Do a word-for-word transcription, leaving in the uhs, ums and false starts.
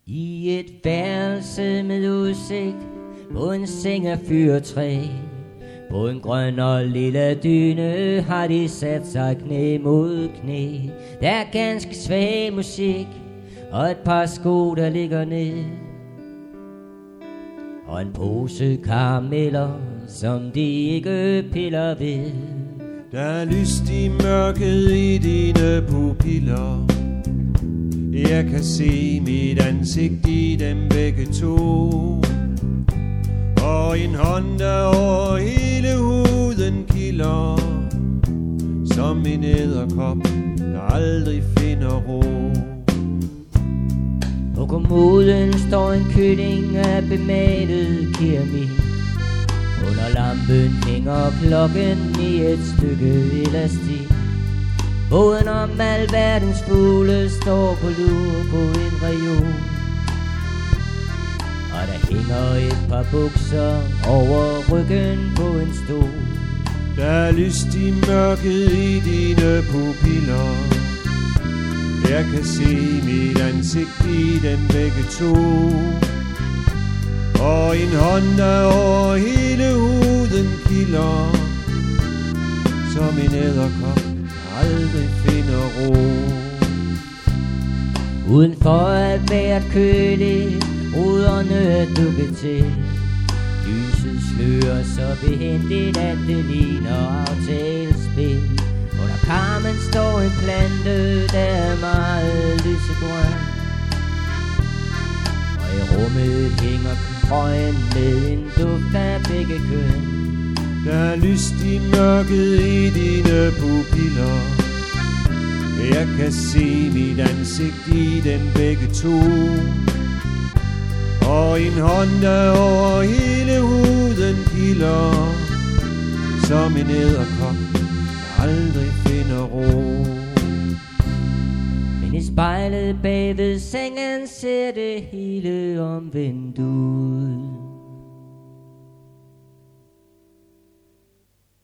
I et værelse med udsigt på en seng af fyrtræ, på en grøn og lille dyne har de sat sig knæ mod knæ. Der er ganske svag musik og et par sko der ligger ned, og en pose karameller som de ikke piller ved. Der er lyst i mørket i dine pupiller, jeg kan se mit ansigt i dem begge to, og en hånd der over hele huden kilder, som en edderkop der aldrig finder ro. På kommoden står en kylling af bemalet keramik. Under lampen hænger klokken i et stykke elastik. Båden om alverdens fugle står på lur på en reol, og der hænger et par bukser over ryggen på en stol. Der er lyst i mørket i dine pupiller, jeg kan se mit ansigt i dem begge to, og en hånd der over hele huden kilder, som en edderkop der aldrig finder ro. Udenfor er vejret køligt, ruderne er dukket til. Lyset slører så behændigt, at det ligner aftalespil. Under karmen står en plante, der er meget lysegrøn, og i rummet hænger krøjen med en duft af begge køn. Der er lyst i mørket i dine pupiller, jeg kan se mit ansigt i dem begge to, og en hånd der over hele huden kilder, som en edderkop der aldrig finder ro. Men i spejlet bag ved sengen ser det hele omvendt ud.